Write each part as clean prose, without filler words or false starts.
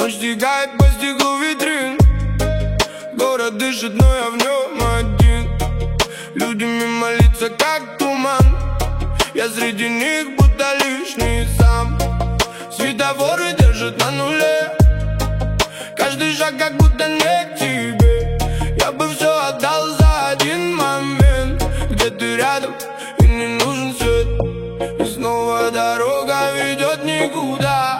Ночь стекает по стеклу витрин. Город дышит, но я в нем один. Люди мимо лица, как туман. Я среди них будто лишний сам. Светофоры держат на нуле. Каждый шаг как будто не к тебе. Я бы все отдал за один момент, где ты рядом и не нужен свет. И снова дорога ведет никуда.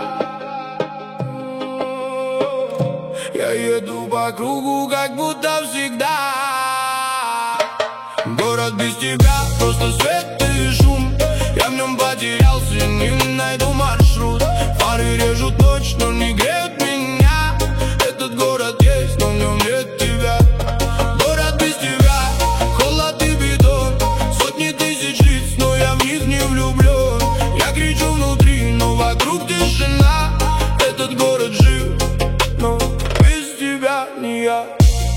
Я еду по кругу, как будто всегда. Город без тебя, просто свет и шум. Я в нем потерялся, не найду маршрут. Фары режут ночь, но не греют меня. Этот город есть, но в нем нет тебя. Город без тебя, холод и бетон. Сотни тысяч лиц, но я в них не влюблен. Я кричу внутри, но вокруг тишина. Этот город жив, но без тебя не я.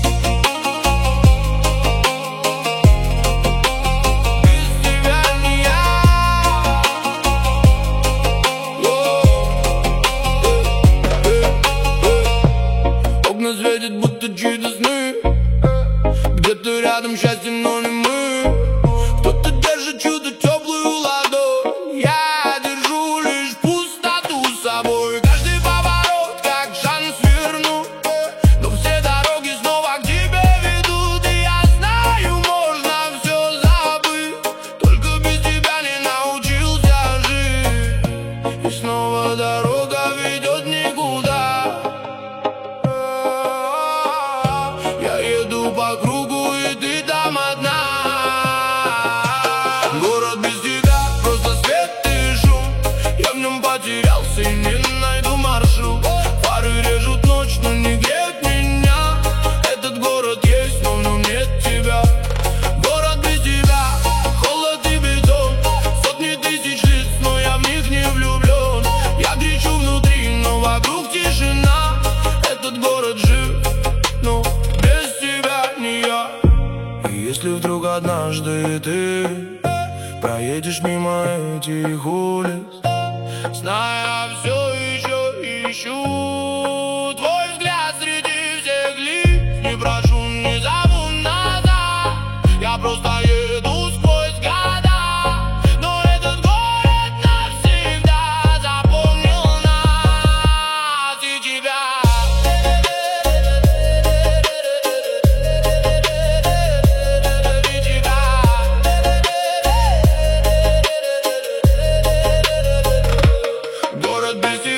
Светит, будто чьи-то сны. Где-то рядом счастье, но не мы. Кто-то держит чью-то теплую ладонь. Я держу лишь пустоту с собой. Каждый поворот, как шанс свернуть. Но все дороги снова к тебе ведут. И я знаю, можно все забыть. Только без тебя не научился жить. И снова дорога ведет никуда. По кругу, и ты там одна. Город без тебя, просто свет и шум. Я в нем потерялся и не найду маршрут. Фары режут ночь, но не греют меня. Этот город есть, но в нем нет тебя. Город без тебя, холод и бетон. Сотни тысяч лиц, но я в них не влюблен. Я кричу внутри, но вокруг тишина. Этот город жив, но без тебя не я. И если вдруг однажды ты проедешь мимо этих улиц, знай, я все еще ищу твой взгляд среди всех лиц. Не прошу, не зову назад. Я просто еду сквозь года. Но этот город навсегда запомнил нас и тебя. Город без тебя.